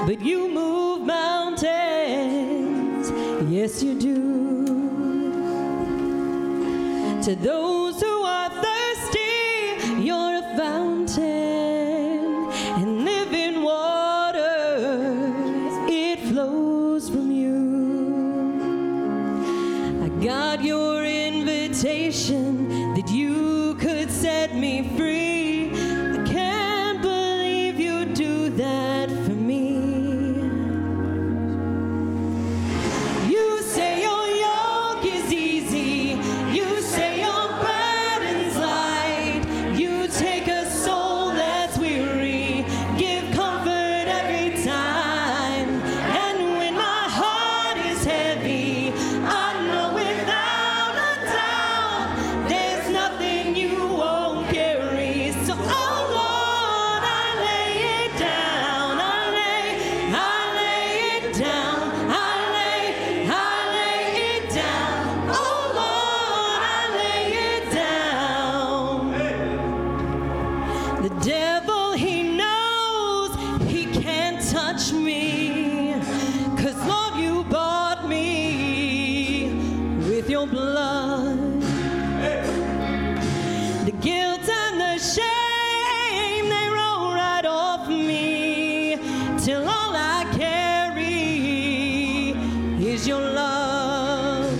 but you move mountains. Yes, you do. To those who are thirsty, you're a fountain, and living water, it flows from you. I got your invitation that you could set me free. I can't believe you do that for me. You say your yoke is easy. You say your burden's light. You take a soul that's weary, give comfort every time. And when my heart is heavy, I know without a doubt there's nothing you won't carry. So, oh Lord, I lay it down. I lay it down. I lay it down. Oh Lord, I lay it down. The devil, he knows he can't touch me, 'cause Lord, you bought me with your blood. The guilt and the shame, they roll right off me, till all I carry is your love.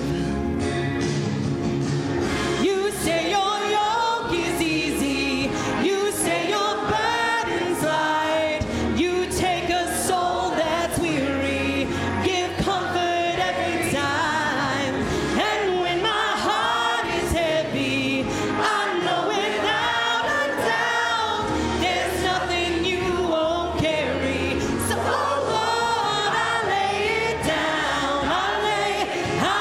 You say your yoke is easy. You say your burden's light. You take a soul that's weary, give comfort every time. And when my heart is heavy, I know without a doubt there's nothing you won't carry. So, oh Lord, I lay it down. I lay it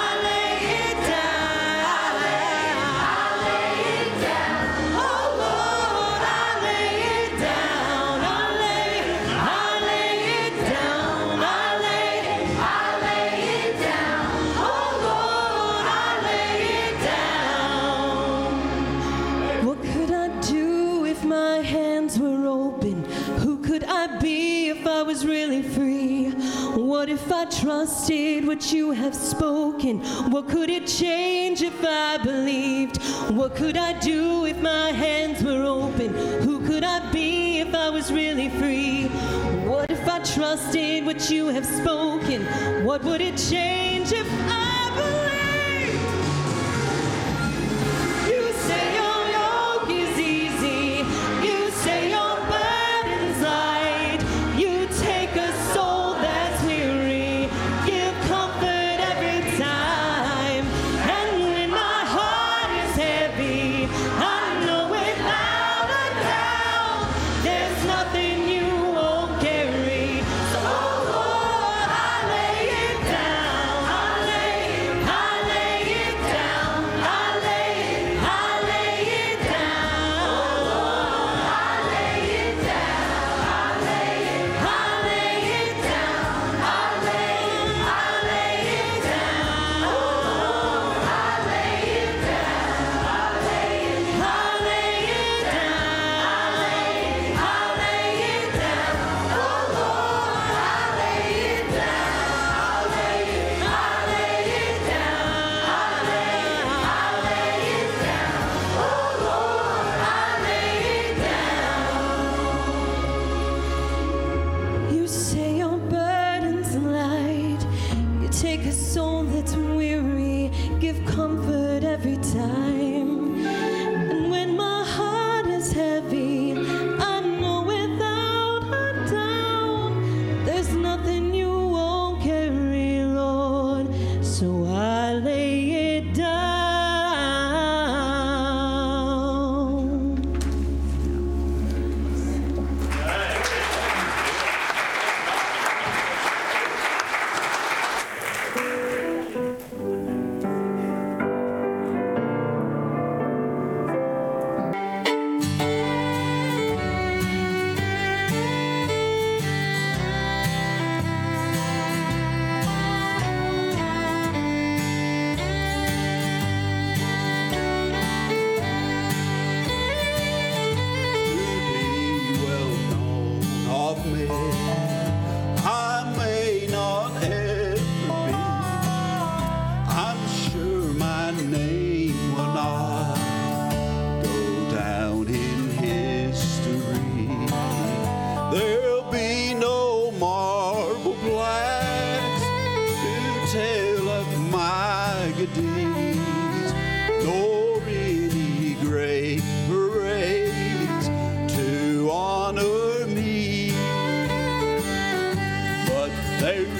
down. I lay it down. Oh Lord, I lay it down. I lay it down. I lay it down. Oh Lord, I lay it down. What could I do if my hands were open? Who could I be if I was really free? What if I trusted what you have spoken? What could it change if I believed? What could I do if my hands were open? Who could I be if I was really free? What if I trusted what you have spoken? What would it change if I believed? You say your yoke is easy. You say your burden's light. You take a soul that's weary, give comfort every time. And when my heart is heavy, I know without a doubt there's nothing you won't carry. So, oh Lord, I lay it down. I lay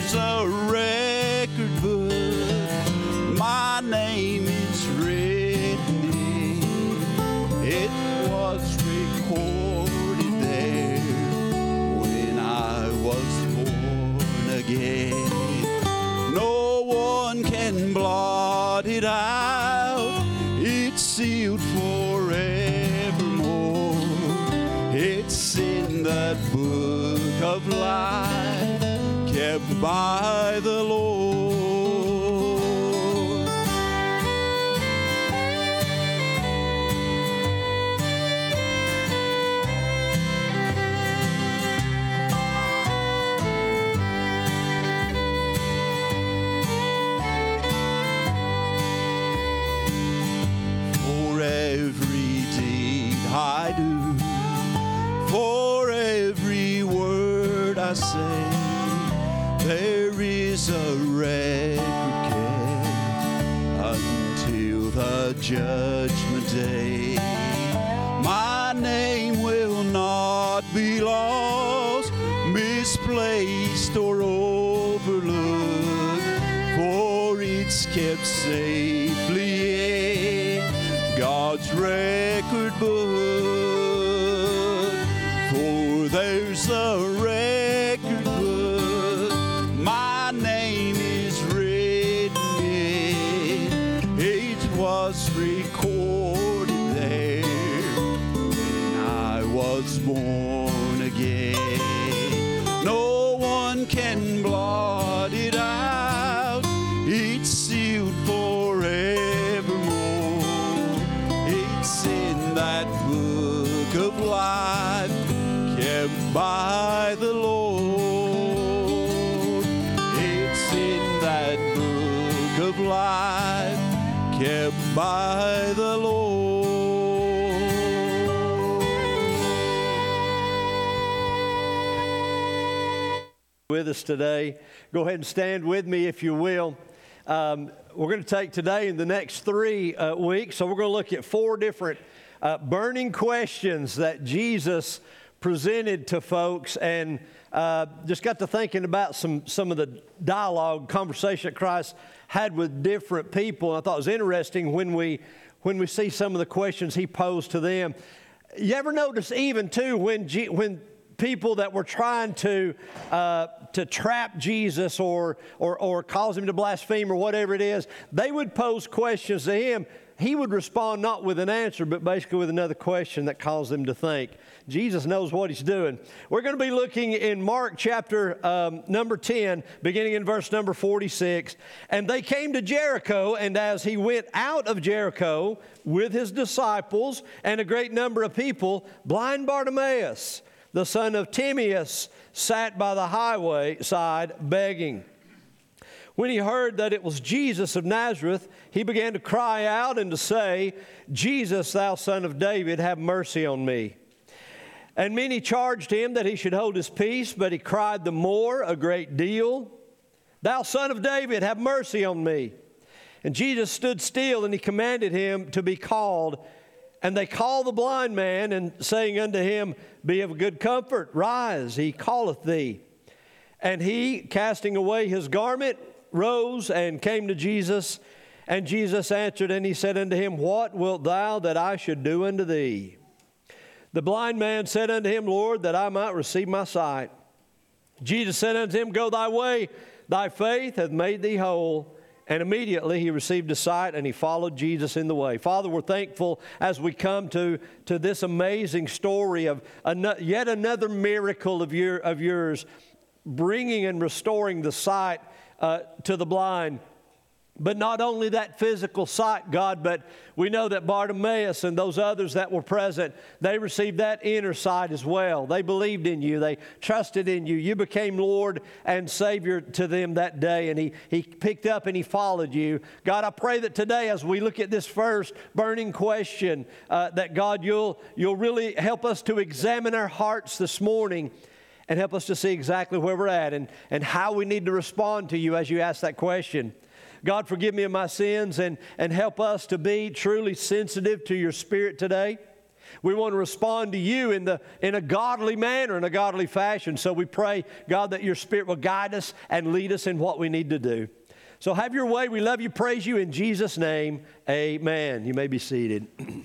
there's a record book, my name is written in. It was recorded there when I was born again. No one can blot it out. It's sealed forevermore. It's in that book of life kept by the Lord. For every deed I do, for every word I say, there is a record kept until the judgment day. My name will not be lost, misplaced or overlooked, for it's kept safely in God's record book. For there's a record book, my name is written in. It was recorded there when I was born again. No one can blot it out. It's sealed forevermore. It's in that book of life kept by the Lord. It's in that book of life kept by the Lord. With us today, go ahead and stand with me if you will. We're going to take today and the next 3 weeks, so we're going to look at 4 different burning questions that Jesus presented to folks, and just got to thinking about some of the dialogue, conversation that Christ had with different people. And I thought it was interesting when we see some of the questions he posed to them. You ever notice even too when people that were trying to trap Jesus or cause him to blaspheme or whatever it is, they would pose questions to him. He would respond not with an answer, but basically with another question that caused them to think. Jesus knows what he's doing. We're going to be looking in Mark chapter number 10, beginning in verse number 46. And they came to Jericho, and as he went out of Jericho with his disciples and a great number of people, blind Bartimaeus, the son of Timaeus, sat by the highway side begging. When he heard that it was Jesus of Nazareth, he began to cry out and to say, Jesus, thou son of David, have mercy on me. And many charged him that he should hold his peace, but he cried the more a great deal, Thou son of David, have mercy on me. And Jesus stood still, and he commanded him to be called. And they called the blind man, and saying unto him, Be of good comfort, rise, he calleth thee. And he, casting away his garment, rose and came to Jesus. And Jesus answered, and he said unto him, What wilt thou that I should do unto thee? The blind man said unto him, Lord, that I might receive my sight. Jesus said unto him, Go thy way, thy faith hath made thee whole. And immediately he received his sight, and he followed Jesus in the way. Father, we're thankful as we come to this amazing story of yet another miracle of yours, bringing and restoring the sight to the blind. But not only that physical sight, God, but we know that Bartimaeus and those others that were present, they received that inner sight as well. They believed in you. They trusted in you. You became Lord and Savior to them that day, and he picked up and he followed you. God, I pray that today as we look at this first burning question, that God, you'll really help us to examine our hearts this morning and help us to see exactly where we're at and how we need to respond to you as you ask that question. God, forgive me of my sins and help us to be truly sensitive to your Spirit today. We want to respond to you in a godly manner, in a godly fashion. So we pray, God, that your Spirit will guide us and lead us in what we need to do. So have your way. We love you, praise you. In Jesus' name, amen. You may be seated.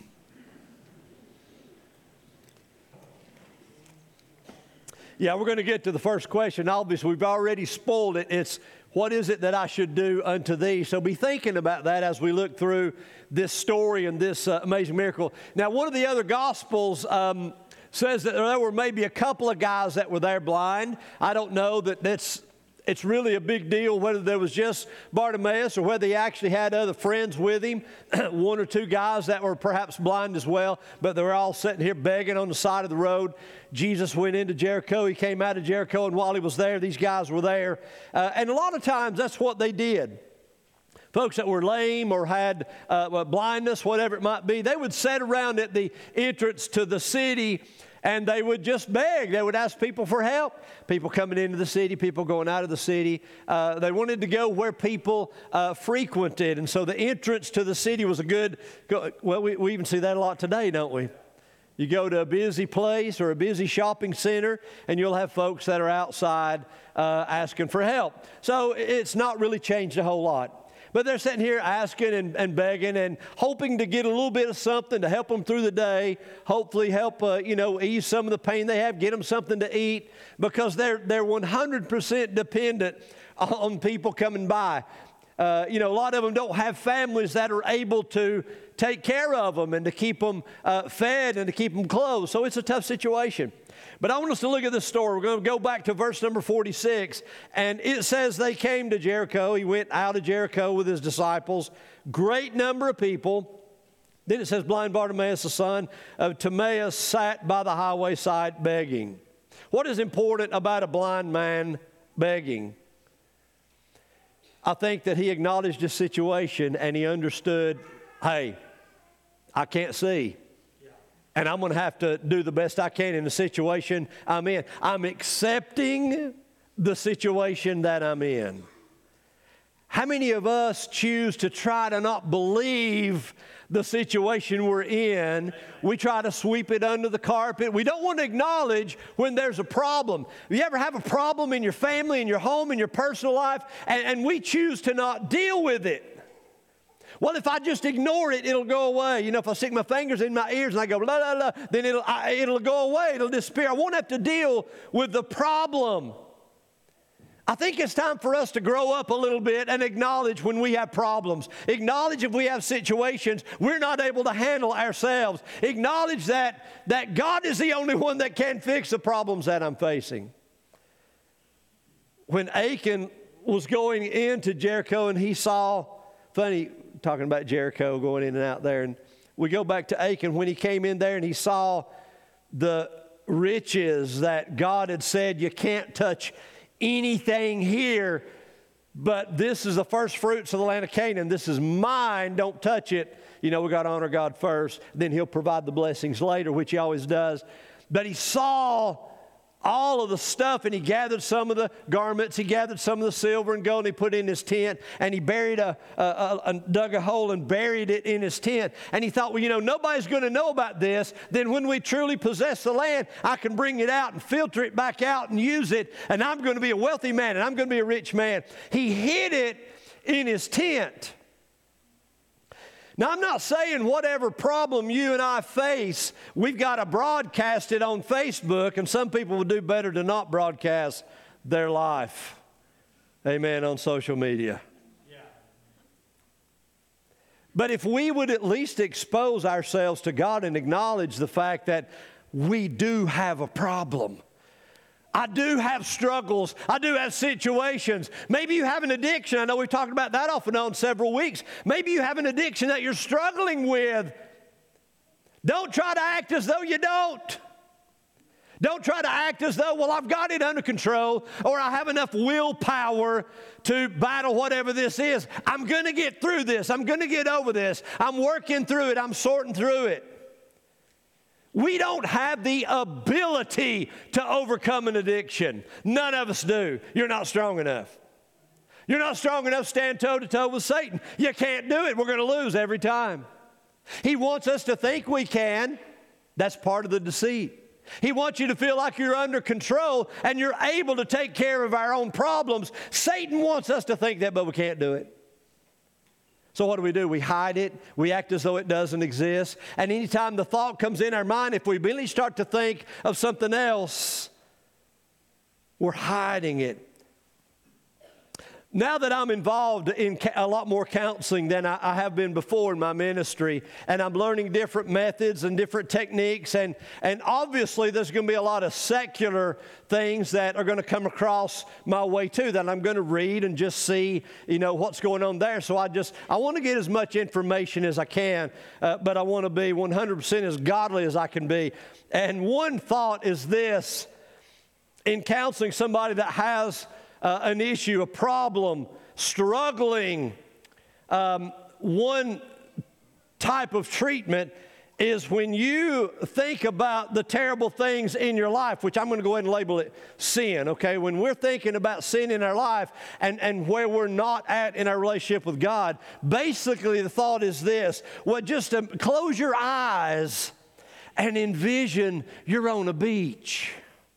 Yeah, we're going to get to the first question. Obviously, we've already spoiled it. It's, what is it that I should do unto thee? So be thinking about that as we look through this story and this amazing miracle. Now, one of the other Gospels says that there were maybe a couple of guys that were there blind. I don't know that it's really a big deal whether there was just Bartimaeus or whether he actually had other friends with him, one or two guys that were perhaps blind as well, but they were all sitting here begging on the side of the road. Jesus went into Jericho. He came out of Jericho, and while he was there, these guys were there. And a lot of times that's what they did. Folks that were lame or had blindness, whatever it might be, they would sit around at the entrance to the city and they would just beg. They would ask people for help. People coming into the city, people going out of the city. They wanted to go where people frequented. And so the entrance to the city was a good, well, we even see that a lot today, don't we? You go to a busy place or a busy shopping center, and you'll have folks that are outside asking for help. So it's not really changed a whole lot. But they're sitting here asking and begging and hoping to get a little bit of something to help them through the day, hopefully help, ease some of the pain they have, get them something to eat, because they're 100% dependent on people coming by. A lot of them don't have families that are able to take care of them and to keep them fed and to keep them clothed. So it's a tough situation. But I want us to look at this story. We're going to go back to verse number 46. And it says they came to Jericho. He went out of Jericho with his disciples. Great number of people. Then it says blind Bartimaeus, the son of Timaeus, sat by the highway side begging. What is important about a blind man begging? I think that he acknowledged his situation and he understood, hey, I can't see. And I'm going to have to do the best I can in the situation I'm in. I'm accepting the situation that I'm in. How many of us choose to try to not believe the situation we're in? We try to sweep it under the carpet. We don't want to acknowledge when there's a problem. You ever have a problem in your family, in your home, in your personal life, and we choose to not deal with it? Well, if I just ignore it, it'll go away. If I stick my fingers in my ears and I go, la, la, la, then it'll go away. It'll disappear. I won't have to deal with the problem. I think it's time for us to grow up a little bit and acknowledge when we have problems. Acknowledge if we have situations we're not able to handle ourselves. Acknowledge that God is the only one that can fix the problems that I'm facing. When Achan was going into Jericho and he saw, funny, talking about Jericho going in and out there, and we go back to Achan when he came in there and he saw the riches that God had said you can't touch anything here, but this is the first fruits of the land of Canaan. This is mine, don't touch it. We got to honor God first, then he'll provide the blessings later, which he always does. But he saw all of the stuff, and he gathered some of the garments, he gathered some of the silver and gold, and he put it in his tent, and he buried dug a hole and buried it in his tent. And he thought, well, nobody's going to know about this. Then when we truly possess the land, I can bring it out and filter it back out and use it, and I'm going to be a wealthy man, and I'm going to be a rich man. He hid it in his tent. Now, I'm not saying whatever problem you and I face, we've got to broadcast it on Facebook, and some people would do better to not broadcast their life, amen, on social media. Yeah. But if we would at least expose ourselves to God and acknowledge the fact that we do have a problem. I do have struggles. I do have situations. Maybe you have an addiction. I know we've talked about that off and on several weeks. Maybe you have an addiction that you're struggling with. Don't try to act as though you don't. Don't try to act as though, well, I've got it under control, or I have enough willpower to battle whatever this is. I'm going to get through this. I'm going to get over this. I'm working through it. I'm sorting through it. We don't have the ability to overcome an addiction. None of us do. You're not strong enough. You're not strong enough to stand toe-to-toe with Satan. You can't do it. We're going to lose every time. He wants us to think we can. That's part of the deceit. He wants you to feel like you're under control and you're able to take care of our own problems. Satan wants us to think that, but we can't do it. So what do? We hide it. We act as though it doesn't exist. And anytime the thought comes in our mind, if we really start to think of something else, we're hiding it. Now that I'm involved in a lot more counseling than I have been before in my ministry, and I'm learning different methods and different techniques, and obviously there's going to be a lot of secular things that are going to come across my way too, that I'm going to read and just see, what's going on there. So I want to get as much information as I can, but I want to be 100% as godly as I can be. And one thought is this: in counseling somebody that has an issue, a problem, struggling, one type of treatment is when you think about the terrible things in your life, which I'm going to go ahead and label it sin, okay? When we're thinking about sin in our life and where we're not at in our relationship with God, basically the thought is this: just close your eyes and envision you're on a beach.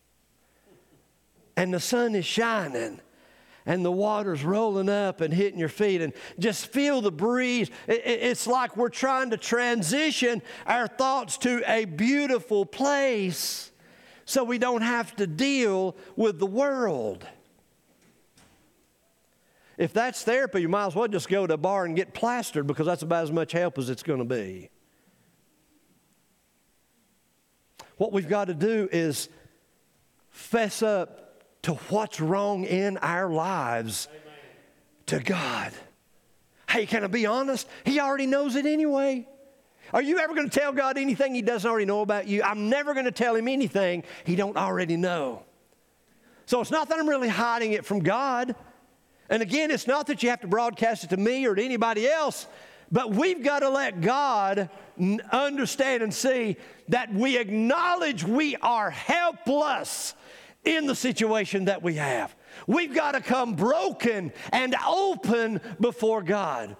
And the sun is shining, and the water's rolling up and hitting your feet, and just feel the breeze. It's like we're trying to transition our thoughts to a beautiful place so we don't have to deal with the world. If that's therapy, you might as well just go to a bar and get plastered, because that's about as much help as it's going to be. What we've got to do is fess up to what's wrong in our lives. Amen. To God. Hey, can I be honest? He already knows it anyway. Are you ever going to tell God anything He doesn't already know about you? I'm never going to tell Him anything He don't already know. So it's not that I'm really hiding it from God. And again, it's not that you have to broadcast it to me or to anybody else, but we've got to let God understand and see that we acknowledge we are helpless in the situation that we have. We've got to come broken and open before God.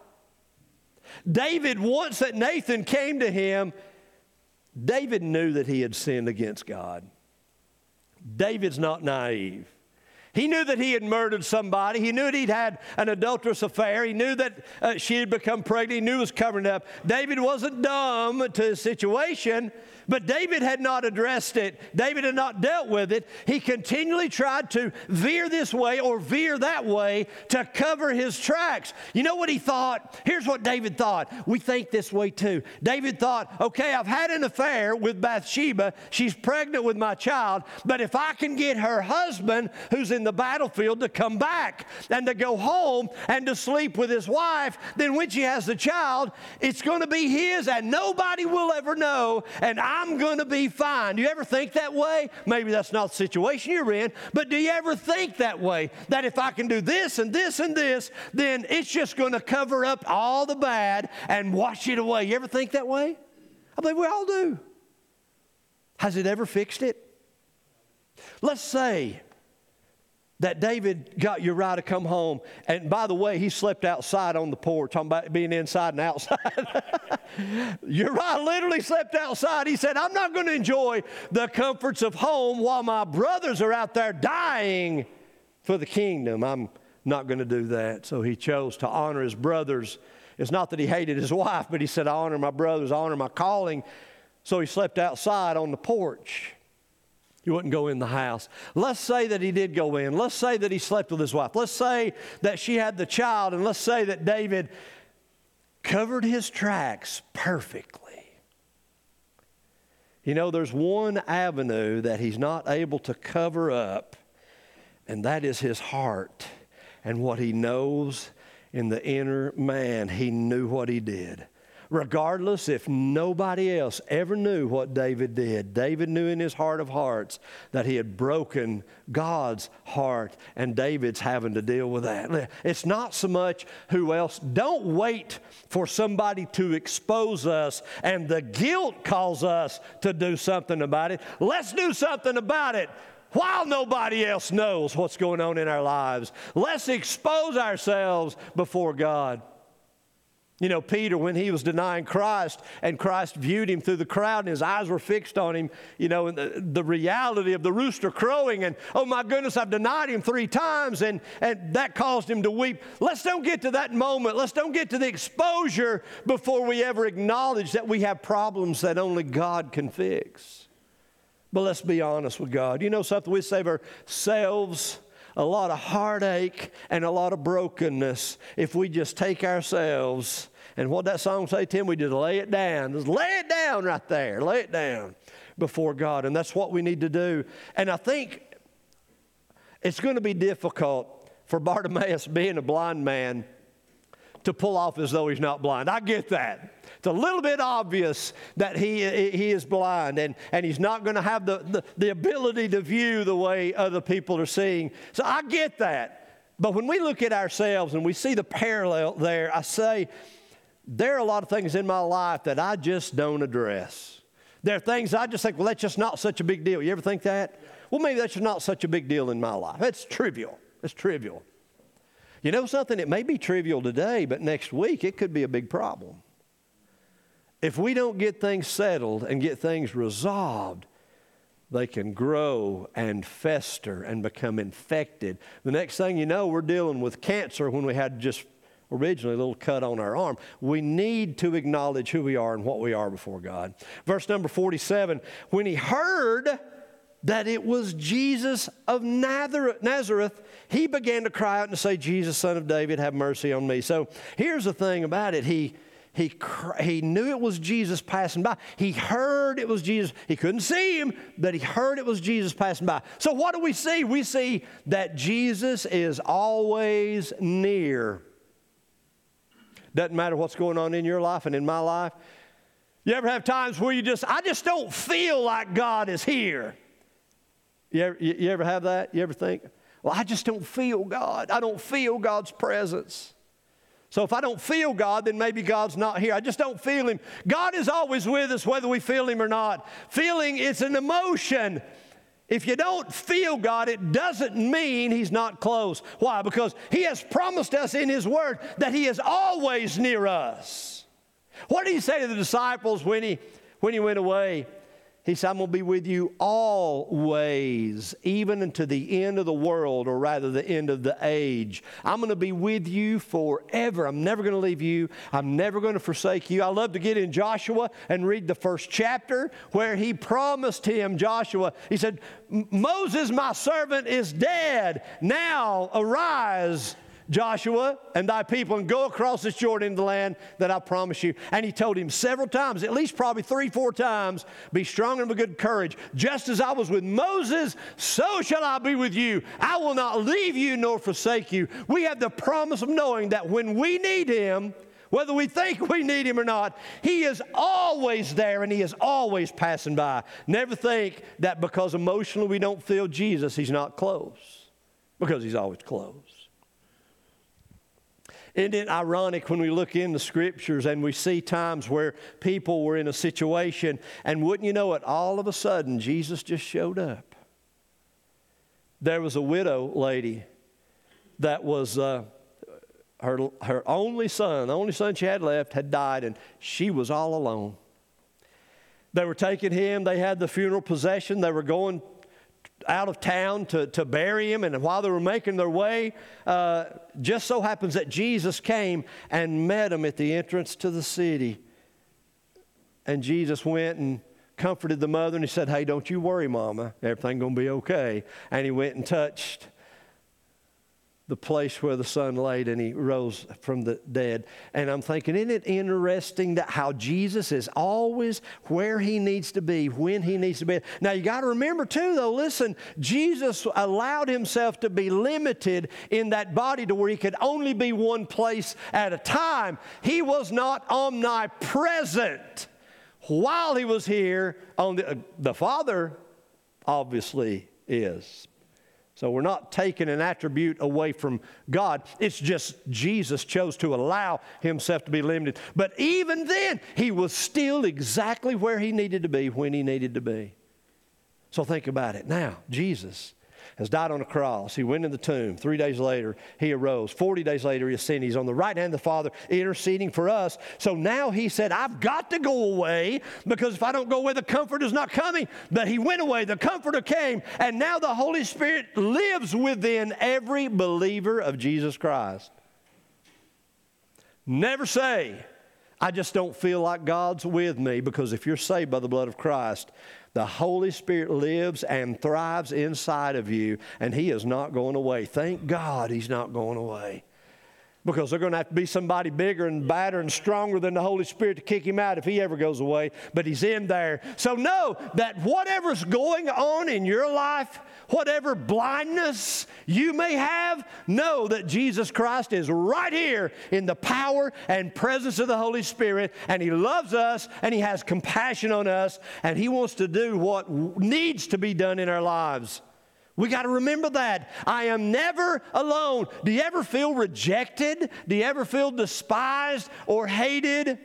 David, once that Nathan came to him, David knew that he had sinned against God. David's not naive. He knew that he had murdered somebody. He knew that he'd had an adulterous affair. He knew that she had become pregnant. He knew it was covering up. David wasn't dumb to his situation, but David had not addressed it. David had not dealt with it. He continually tried to veer this way or veer that way to cover his tracks. You know what he thought? Here's what David thought. We think this way too. David thought, okay, I've had an affair with Bathsheba. She's pregnant with my child. But if I can get her husband, who's in the battlefield, to come back and to go home and to sleep with his wife, then when she has the child, it's going to be his and nobody will ever know, and I'm going to be fine. Do you ever think that way? Maybe that's not the situation you're in, but do you ever think that way? That if I can do this and this and this, then it's just going to cover up all the bad and wash it away. You ever think that way? I believe we all do. Has it ever fixed it? Let's say that David got Uriah to come home. And by the way, he slept outside on the porch. Talking about being inside and outside. Uriah literally slept outside. He said, I'm not going to enjoy the comforts of home while my brothers are out there dying for the kingdom. I'm not going to do that. So he chose to honor his brothers. It's not that he hated his wife, but he said, I honor my brothers, I honor my calling. So he slept outside on the porch. He wouldn't go in the house. Let's say that he did go in. Let's say that he slept with his wife. Let's say that she had the child, and let's say that David covered his tracks perfectly. You know, there's one avenue that he's not able to cover up, and that is his heart and what he knows in the inner man. He knew what he did. Regardless if nobody else ever knew what David did, David knew in his heart of hearts that he had broken God's heart, and David's having to deal with that. It's not so much who else. Don't wait for somebody to expose us and the guilt calls us to do something about it. Let's do something about it while nobody else knows what's going on in our lives. Let's expose ourselves before God. You know, Peter, when he was denying Christ and Christ viewed him through the crowd and his eyes were fixed on him, you know, and the reality of the rooster crowing and, oh my goodness, I've denied him 3 times, and that caused him to weep. Let's don't get to that moment. Let's don't get to the exposure before we ever acknowledge that we have problems that only God can fix. But let's be honest with God. You know something? We save ourselves a lot of heartache and a lot of brokenness if we just take ourselves, and what that song say, Tim? We just lay it down. Just lay it down right there. Lay it down before God. And that's what we need to do. And I think it's going to be difficult for Bartimaeus, being a blind man, to pull off as though he's not blind. I get that. It's a little bit obvious that he is blind, and he's not going to have the ability to view the way other people are seeing. So I get that. But when we look at ourselves and we see the parallel there, I say, there are a lot of things in my life that I just don't address. There are things I just think, well, that's just not such a big deal. You ever think that? Well, maybe that's just not such a big deal in my life. It's trivial. It's trivial. You know something? It may be trivial today, but next week it could be a big problem. If we don't get things settled and get things resolved, they can grow and fester and become infected. The next thing you know, we're dealing with cancer when we had just originally a little cut on our arm. We need to acknowledge who we are and what we are before God. Verse number 47, when he heard that it was Jesus of Nazareth, he began to cry out and to say, Jesus, Son of David, have mercy on me. So here's the thing about it. He knew it was Jesus passing by. He heard it was Jesus. He couldn't see him, but he heard it was Jesus passing by. So what do we see? We see that Jesus is always near. Doesn't matter what's going on in your life and in my life. You ever have times where I just don't feel like God is here? You ever have that? You ever think, well, I just don't feel God. I don't feel God's presence. So if I don't feel God, then maybe God's not here. I just don't feel Him. God is always with us whether we feel Him or not. Feeling is an emotion. If you don't feel God, it doesn't mean He's not close. Why? Because He has promised us in His Word that He is always near us. What did He say to the disciples when He went away? He said, I'm going to be with you always, even unto the end of the world, or rather the end of the age. I'm going to be with you forever. I'm never going to leave you. I'm never going to forsake you. I love to get in Joshua and read the first chapter where he promised him, Joshua, he said, Moses, my servant, is dead. Now arise, Joshua, and thy people, and go across this Jordan into the land that I promise you. And he told him several times, at least probably 3-4 times, be strong and of good courage. Just as I was with Moses, so shall I be with you. I will not leave you nor forsake you. We have the promise of knowing that when we need Him, whether we think we need Him or not, He is always there and He is always passing by. Never think that because emotionally we don't feel Jesus, He's not close, because He's always close. Isn't it ironic when we look in the Scriptures and we see times where people were in a situation, and wouldn't you know it, all of a sudden Jesus just showed up. There was a widow lady that was her only son, the only son she had left, had died, and she was all alone. They were taking him, they had the funeral procession, they were going out of town to bury him, and while they were making their way, just so happens that Jesus came and met them at the entrance to the city. And Jesus went and comforted the mother, and he said, hey, don't you worry, Mama, everything's going to be okay. And he went and touched the place where the son laid, and he rose from the dead. And I'm thinking, isn't it interesting that how Jesus is always where He needs to be, when He needs to be? Now, you got to remember, too, though, listen, Jesus allowed Himself to be limited in that body to where He could only be one place at a time. He was not omnipresent while He was here. The Father obviously is. So we're not taking an attribute away from God. It's just Jesus chose to allow Himself to be limited. But even then, He was still exactly where He needed to be when He needed to be. So think about it. Now, Jesus, has died on a cross. He went in the tomb. 3 days later, he arose. 40 days later, he ascended. He's on the right hand of the Father, interceding for us. So now he said, I've got to go away, because if I don't go away, the Comforter's not coming. But he went away. The Comforter came. And now the Holy Spirit lives within every believer of Jesus Christ. Never say, I just don't feel like God's with me, because if you're saved by the blood of Christ, the Holy Spirit lives and thrives inside of you, and He is not going away. Thank God He's not going away. Because they're going to have to be somebody bigger and badder and stronger than the Holy Spirit to kick Him out if He ever goes away. But He's in there. So know that whatever's going on in your life, whatever blindness you may have, know that Jesus Christ is right here in the power and presence of the Holy Spirit. And He loves us, and He has compassion on us, and He wants to do what needs to be done in our lives. We got to remember that. I am never alone. Do you ever feel rejected? Do you ever feel despised or hated? Do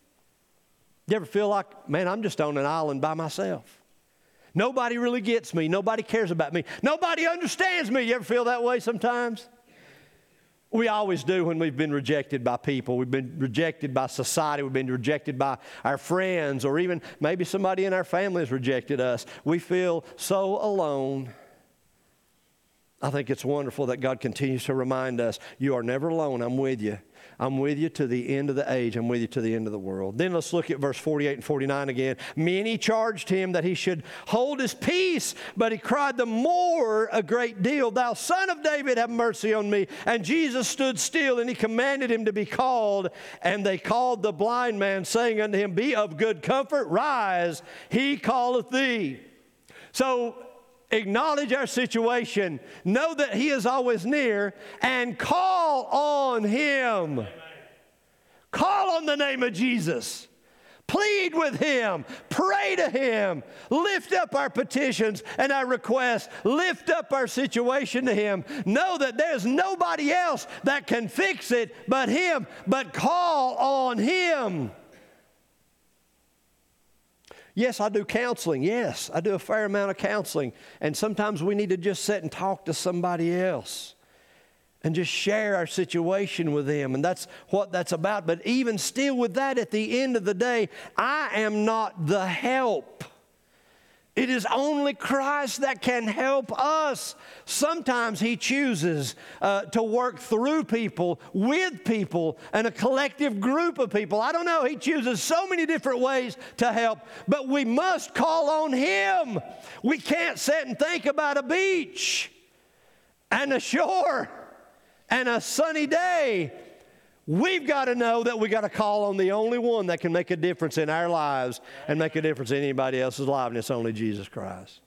you ever feel like, man, I'm just on an island by myself? Nobody really gets me. Nobody cares about me. Nobody understands me. You ever feel that way sometimes? We always do when we've been rejected by people. We've been rejected by society. We've been rejected by our friends, or even maybe somebody in our family has rejected us. We feel so alone. I think it's wonderful that God continues to remind us, you are never alone. I'm with you. I'm with you to the end of the age. I'm with you to the end of the world. Then let's look at verse 48 and 49 again. Many charged him that he should hold his peace, but he cried the more a great deal, Thou Son of David, have mercy on me. And Jesus stood still, and he commanded him to be called. And they called the blind man, saying unto him, Be of good comfort, rise, he calleth thee. So acknowledge our situation, know that He is always near, and call on Him. Amen. Call on the name of Jesus. Plead with Him. Pray to Him. Lift up our petitions and our requests. Lift up our situation to Him. Know that there's nobody else that can fix it but Him, but call on Him. Yes, I do counseling. Yes, I do a fair amount of counseling. And sometimes we need to just sit and talk to somebody else and just share our situation with them. And that's what that's about. But even still with that, at the end of the day, I am not the help. It is only Christ that can help us. Sometimes He chooses to work through people, with people, and a collective group of people. I don't know. He chooses so many different ways to help, but we must call on Him. We can't sit and think about a beach and a shore and a sunny day. We've got to know that we've got to call on the only one that can make a difference in our lives and make a difference in anybody else's life, and it's only Jesus Christ.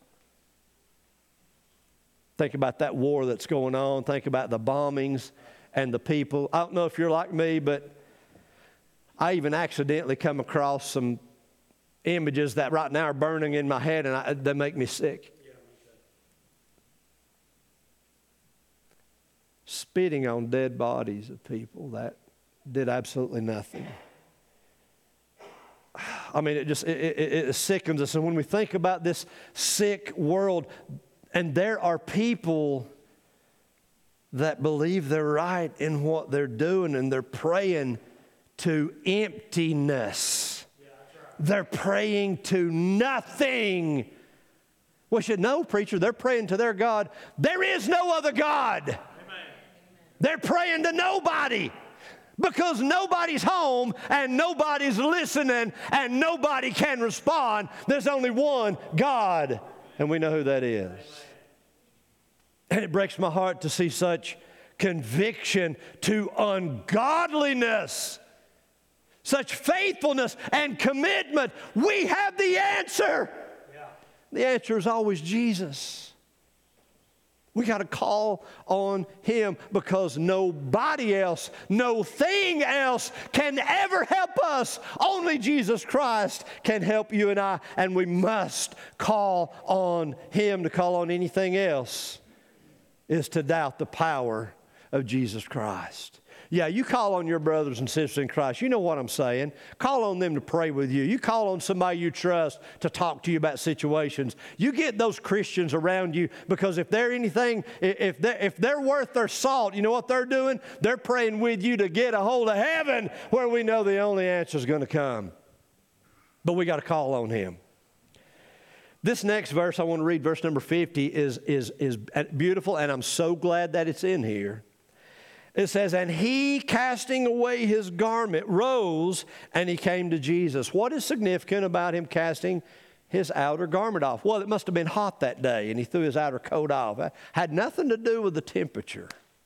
Think about that war that's going on. Think about the bombings and the people. I don't know if you're like me, but I even accidentally come across some images that right now are burning in my head, and they make me sick. Spitting on dead bodies of people that did absolutely nothing. I mean, it sickens us. And when we think about this sick world, and there are people that believe they're right in what they're doing, and they're praying to emptiness. Yeah, that's right. They're praying to nothing. We should know, preacher, they're praying to their God. There is no other God. Amen. They're praying to nobody. Because nobody's home and nobody's listening and nobody can respond. There's only one God, and we know who that is. And it breaks my heart to see such conviction to ungodliness, such faithfulness and commitment. We have the answer. Yeah. The answer is always Jesus. We got to call on Him, because nobody else, no thing else can ever help us. Only Jesus Christ can help you and I, and we must call on Him. To call on anything else is to doubt the power of Jesus Christ. Yeah, you call on your brothers and sisters in Christ. You know what I'm saying. Call on them to pray with you. You call on somebody you trust to talk to you about situations. You get those Christians around you, because if they're anything, if they're worth their salt, you know what they're doing? They're praying with you to get a hold of heaven, where we know the only answer is going to come. But we got to call on Him. This next verse I want to read, verse number 50, is beautiful, and I'm so glad that it's in here. It says, and he, casting away his garment, rose, and he came to Jesus. What is significant about him casting his outer garment off? Well, it must have been hot that day, and he threw his outer coat off. It had nothing to do with the temperature.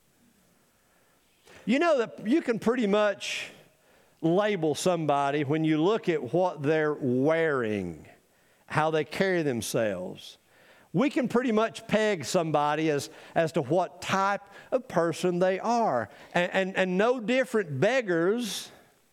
You know that you can pretty much label somebody when you look at what they're wearing, how they carry themselves. We can pretty much peg somebody as to what type of person they are. And no different beggars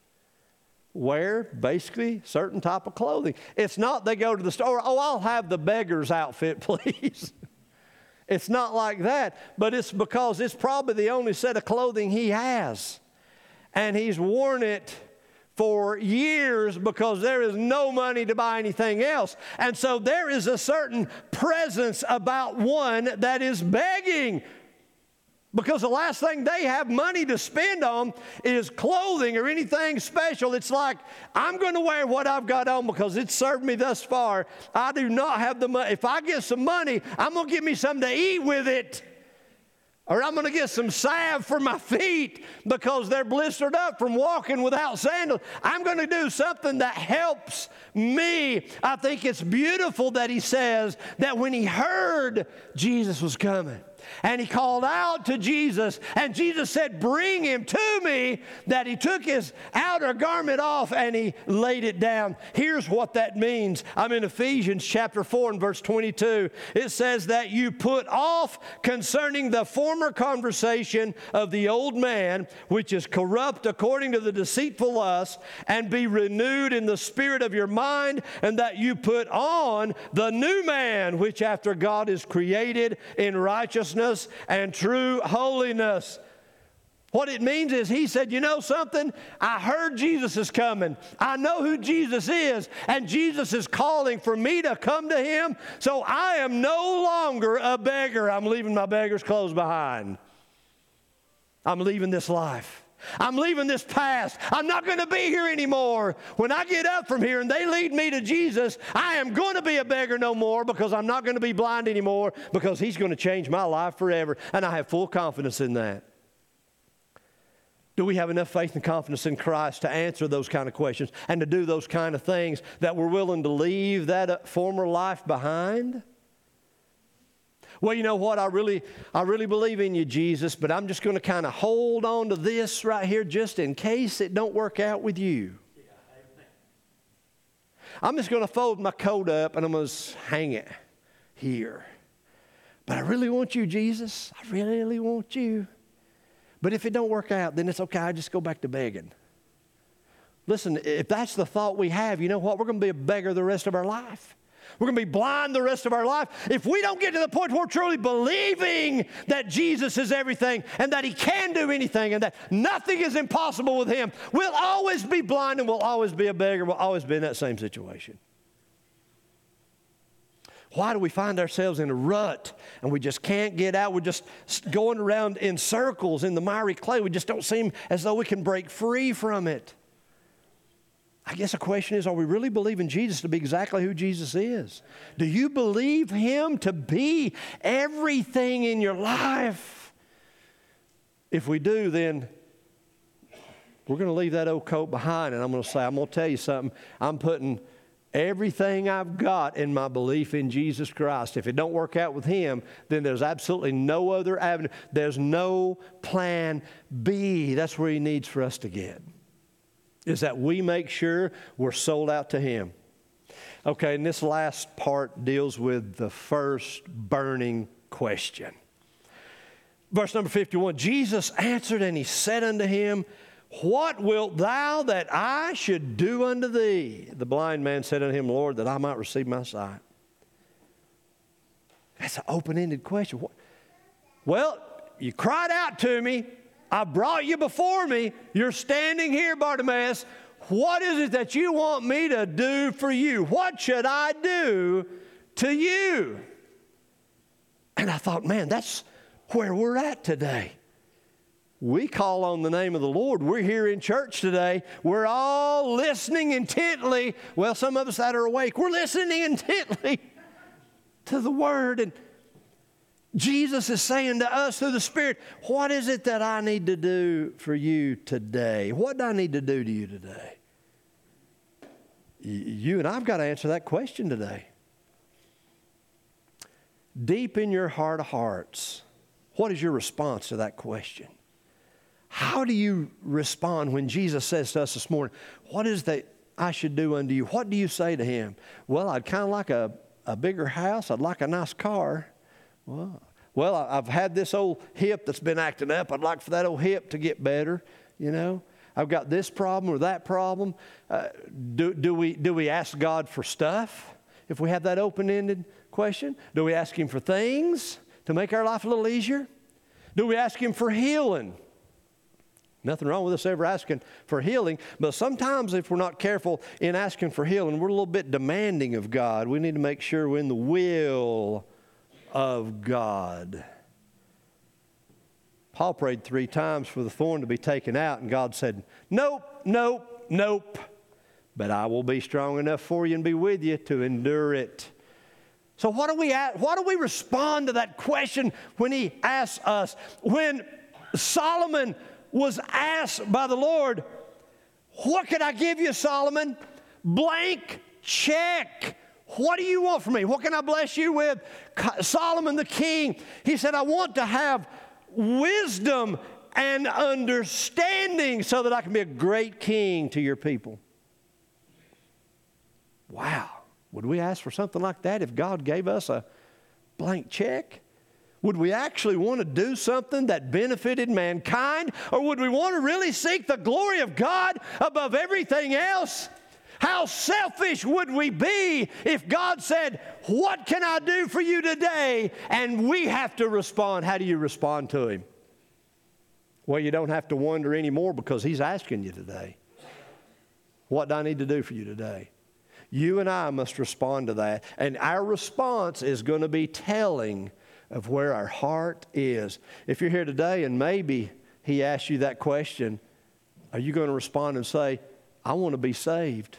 wear basically certain type of clothing. It's not they go to the store, oh, I'll have the beggar's outfit, please. It's not like that, but it's because it's probably the only set of clothing he has. And he's worn it for years because there is no money to buy anything else. And so there is a certain presence about one that is begging, because the last thing they have money to spend on is clothing or anything special. It's like, I'm going to wear what I've got on because it's served me thus far. I do not have the money. If I get some money, I'm going to get me something to eat with it. Or I'm going to get some salve for my feet because they're blistered up from walking without sandals. I'm going to do something that helps me. I think it's beautiful that he says that when he heard Jesus was coming, and he called out to Jesus, and Jesus said, bring him to me, that he took his outer garment off and he laid it down. Here's what that means. I'm in Ephesians chapter 4 and verse 22. It says that you put off concerning the former conversation of the old man, which is corrupt according to the deceitful lust, and be renewed in the spirit of your mind, and that you put on the new man, which after God is created in righteousness and true holiness. What it means is he said, you know something? I heard Jesus is coming. I know who Jesus is, and Jesus is calling for me to come to him. So I am no longer a beggar. I'm leaving my beggar's clothes behind. I'm leaving this life. I'm leaving this past. I'm not going to be here anymore. When I get up from here and they lead me to Jesus, I am going to be a beggar no more, because I'm not going to be blind anymore, because he's going to change my life forever. And I have full confidence in that. Do we have enough faith and confidence in Christ to answer those kind of questions and to do those kind of things, that we're willing to leave that former life behind? Well, you know what? I really believe in you, Jesus, but I'm just going to kind of hold on to this right here just in case it don't work out with you. I'm just going to fold my coat up and I'm going to hang it here. But I really want you, Jesus. I really want you. But if it don't work out, then it's okay. I just go back to begging. Listen, if that's the thought we have, you know what? We're going to be a beggar the rest of our life. We're going to be blind the rest of our life. If we don't get to the point where we're truly believing that Jesus is everything and that he can do anything and that nothing is impossible with him, we'll always be blind and we'll always be a beggar. We'll always be in that same situation. Why do we find ourselves in a rut and we just can't get out? We're just going around in circles in the miry clay. We just don't seem as though we can break free from it. I guess the question is, are we really believing Jesus to be exactly who Jesus is? Do you believe him to be everything in your life? If we do, then we're going to leave that old coat behind, and I'm going to say, I'm going to tell you something. I'm putting everything I've got in my belief in Jesus Christ. If it don't work out with him, then there's absolutely no other avenue. There's no plan B. That's where he needs for us to get, is that we make sure we're sold out to him. Okay, and this last part deals with the first burning question. Verse number 51, Jesus answered and he said unto him, what wilt thou that I should do unto thee? The blind man said unto him, Lord, that I might receive my sight. That's an open-ended question. Well, you cried out to me. I brought you before me. You're standing here, Bartimaeus. What is it that you want me to do for you? What should I do to you? And I thought, man, that's where we're at today. We call on the name of the Lord. We're here in church today. We're all listening intently. Well, some of us that are awake, we're listening intently to the Word. And Jesus is saying to us through the Spirit, what is it that I need to do for you today? What do I need to do to you today? You and I've got to answer that question today. Deep in your heart of hearts, what is your response to that question? How do you respond when Jesus says to us this morning, what is that I should do unto you? What do you say to Him? Well, I'd kind of like a bigger house. I'd like a nice car. Well, I've had this old hip that's been acting up. I'd like for that old hip to get better, you know. I've got this problem or that problem. Do we ask God for stuff if we have that open-ended question? Do we ask Him for things to make our life a little easier? Do we ask Him for healing? Nothing wrong with us ever asking for healing, but sometimes if we're not careful in asking for healing, we're a little bit demanding of God. We need to make sure we're in the will of God. Paul prayed 3 times for the thorn to be taken out, and God said, nope, nope, nope. But I will be strong enough for you and be with you to endure it. So what do we respond to that question when He asks us? When Solomon was asked by the Lord, what can I give you, Solomon? Blank check. What do you want from me? What can I bless you with? Solomon the king, he said, I want to have wisdom and understanding so that I can be a great king to your people. Wow. Would we ask for something like that if God gave us a blank check? Would we actually want to do something that benefited mankind? Or would we want to really seek the glory of God above everything else? How selfish would we be if God said, what can I do for you today? And we have to respond. How do you respond to Him? Well, you don't have to wonder anymore because He's asking you today. What do I need to do for you today? You and I must respond to that. And our response is going to be telling of where our heart is. If you're here today and maybe He asked you that question, are you going to respond and say, I want to be saved?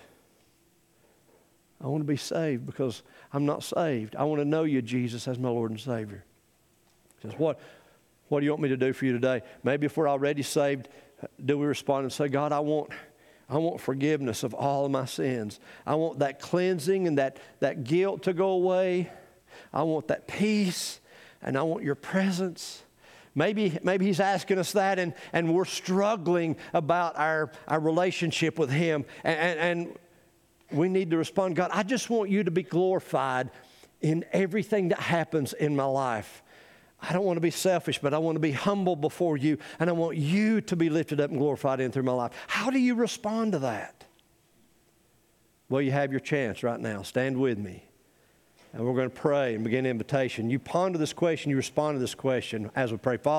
I want to be saved because I'm not saved. I want to know you, Jesus, as my Lord and Savior. He says, what do you want me to do for you today? Maybe if we're already saved, do we respond and say, God, I want forgiveness of all of my sins. I want that cleansing and that guilt to go away. I want that peace. And I want your presence. Maybe He's asking us that and we're struggling about our relationship with Him. And we need to respond, God, I just want you to be glorified in everything that happens in my life. I don't want to be selfish, but I want to be humble before you. And I want you to be lifted up and glorified in through my life. How do you respond to that? Well, you have your chance right now. Stand with me. And we're going to pray and begin invitation. You ponder this question, you respond to this question as we pray. Father,